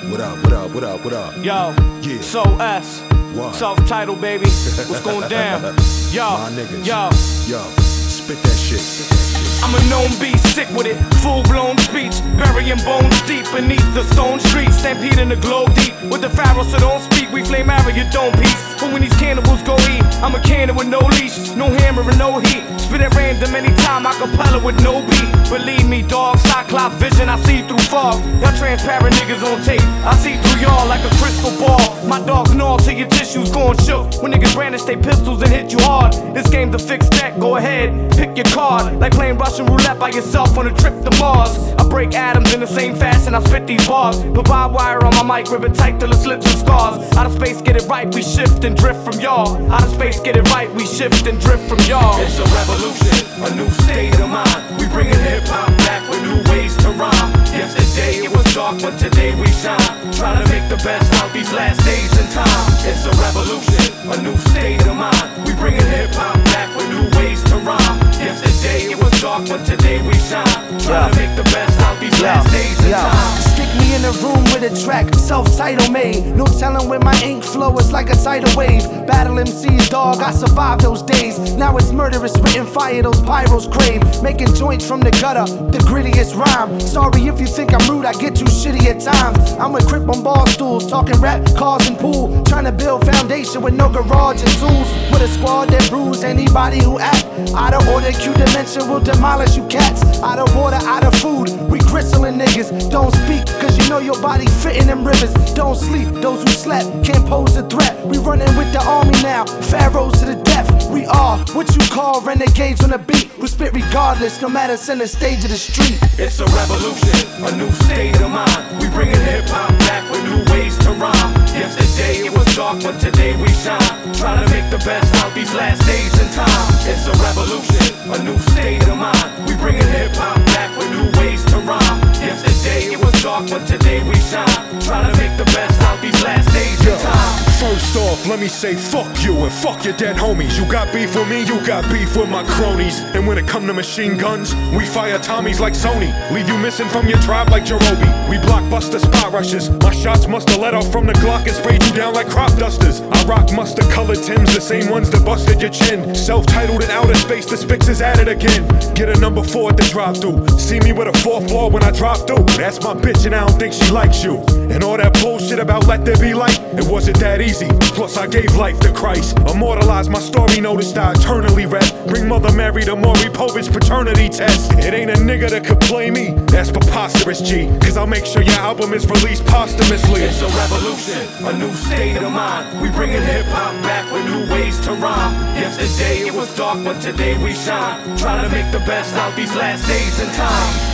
What up, what up, what up, what up? Yo, Yeah. So S, What? self-titled baby, what's going down? Yo, My niggas. yo, Yo, spit that shit. I'm a known beast, sick with it, full-blown speech, burying bones deep beneath the stone street, stampede in the glow deep, with the pharaoh so don't speak, we flame arrow, you don't peace, but when these cannibals go eat, I'm a cannon with no leash, no hammer and no heat, spit at random anytime, acapella with no beat, believe me dog, cyclops vision, I see through fog, y'all transparent niggas on tape, I see through y'all like a crystal ball, my dogs gnaw till your tissues going shook, when niggas brandish they pistols and hit you hard, this game's a fixed deck, go ahead, pick your card, like playing Russian roulette by yourself on a trip to Mars. I break atoms in the same fashion I spit these bars. Put barbed wire on my mic, rip it tight till it slips and scars. Out of space, get it right, we shift and drift from y'all. Out of space, get it right, we shift and drift from y'all. It's a revolution, a new state of mind. We bringing hip-hop back with new ways to rhyme. Yesterday it was dark, but today we shine. Trying to make the best out these last days and time. It's a revolution, a new state of mind. We bringing hip-hop back with new ways to rhyme. Yesterday it was dark, but today we shine. Trying to make the best out these last days and time. Stick me in a room with a track, self-title made. No telling where my ink flow is like a tidal wave. Battle MCs, dog, I survived those days. Now it's murderous, spitting fire, those pyros crave. Making joints from the gutter, the grittiest rhyme. Sorry if you think I'm rude, I get too shitty at times. I'm a crip on bar stools, talking rap, cars and pool. Trying to build foundation with no garage and tools. With a squad that bruise anybody who act out of order. Q dimension will demolish you cats. Out of water, out of food, we gristling niggas. Don't speak, cause you know your body fitting them rivers. Don't sleep, those who slept can't pose a threat. We running with the army now, pharaohs to the death. We are what you call renegades on the beat. We spit regardless, no matter center stage of the street. It's a revolution, a new state of mind. We bringing hip-hop back with new ways to rhyme. Yesterday it was dark, but today we shine. Trying to make the best out these last days and time. It's a revolution, a new state of mind. We bringing hip-hop back with new ways to rhyme. Yesterday it was dark, but today we shine. Trying to make the best out these last days and time. First off, let me say fuck you and fuck your dead homies. You got beef with me, you got beef with my cronies. And when it come to machine guns, we fire Tommies like Sony. Leave you missing from your tribe like Jerobi. We blockbuster spot rushes. My shots musta let off from the Glock and sprayed you down like crop dusters. I rock mustard colored Timbs, the same ones that busted your chin. Self-titled in outer space, the Spix is at it again. Get a number 4 at the drop through. See me with a 4th floor when I drop through. That's my bitch and I don't think she likes you. And all that bullshit about let there be light, it wasn't that easy. Plus I gave life to Christ. Immortalized my story, noticed I eternally rep. Bring Mother Mary to Maury Povich paternity test. It ain't a nigga that could play me, that's preposterous G. Cause I'll make sure your album is released posthumously. It's a revolution, a new state of mind. We bringing hip-hop back with new ways to rhyme. Yesterday it was dark, but today we shine. Trying to make the best out these last days and time.